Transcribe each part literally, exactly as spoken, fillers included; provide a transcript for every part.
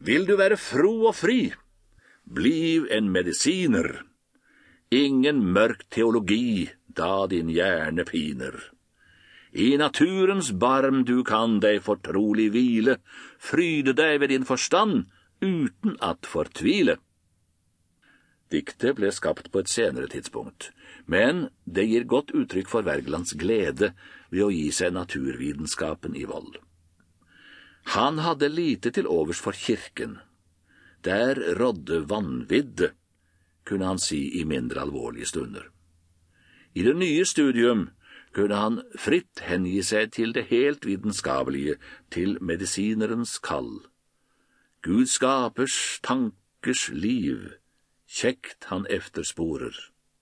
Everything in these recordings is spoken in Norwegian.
Vil du være fro og fri, bliv en medisiner. Ingen mørk teologi, da din hjerne piner. I naturens barm du kan deg fortrolig hvile, fryde deg ved din forstand, uten at fortvile. Diktet ble skapt på et senere tidspunkt, men det gir godt uttrykk for Wergelands glede ved å gi seg naturvitenskapen i vold. Han hadde lite til overs for kirken. Der rådde vanvidde, kunne han si i mindre alvorlige stunder. I det nye studium kunne han fritt hengi seg til det helt vitenskapelige, til medisinerens kall. Gud skapers tankers liv, kjekt han eftersporer.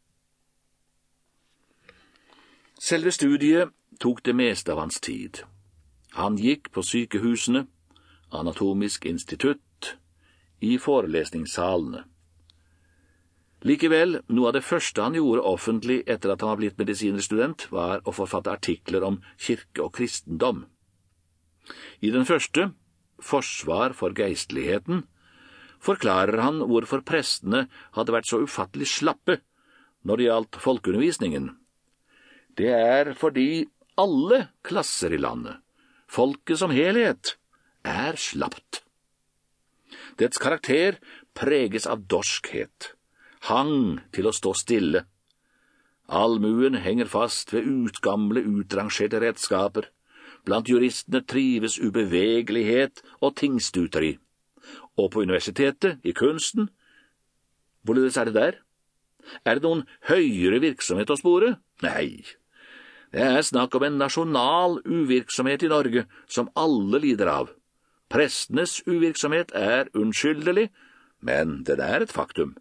Selve studiet tok det meste av hans tid. Han gikk på sykehusene, anatomisk institutt, i forelesningssalene. Likevel, noe av det første han gjorde offentlig etter at han var blitt medisinerstudent, var å forfatte artikler om kirke og kristendom. I den første, Forsvar for geistligheten, forklarer han hvorfor prestene hadde vært så ufattelig slappe når det gjaldt folkeundervisningen. Det er fordi alle klasser i landet, folket som helhet, er slappt. Dets karakter preges av dorskhet, hang til å stå stille. Allmuen henger fast ved utgamle, utrangerte redskaper. Blant juristene trives ubevegelighet og tingstuteri. Og på universitetet, i kunsten, hvorledes er det der? Er det noen høyere virksomhet å spore? Nei. Det er snakk om en nasjonal uvirksomhet i Norge som alle lider av. Prestenes uvirksomhet er unnskyldelig, men den er et faktum.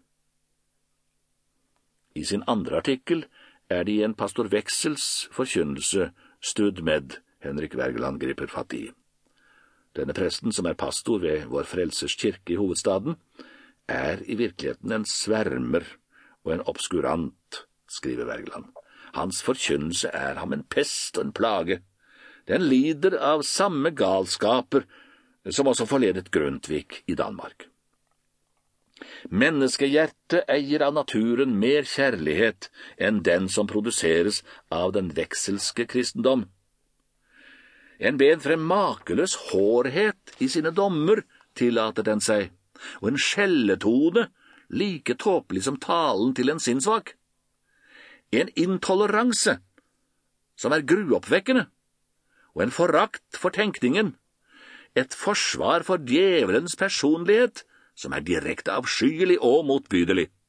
I sin andre artikkel er det i en pastor Weksels forkynnelse stud med Henrik Wergeland griper fatt i. Denne presten, som er pastor ved Vår Frelsers kirke i hovedstaden, er i virkeligheten en svermer og en obskurant, skriver Wergeland. Hans forkynnelse er ham en pest og en plage. Den lider av samme galskaper som også forledet Grundtvig i Danmark. Menneskehjertet eier av naturen mer kjærlighet enn den som produseres av den vekselske kristendom. En bedfrem makeløs hårhet i sine dommer tillater den seg, og en skjelletone like tåpelig som talen til en sinnssvak. En intoleranse som er gruoppvekkende, og en forakt for tenkningen, et forsvar for djevelens personlighet som er direkte avskyelig og motbydelig.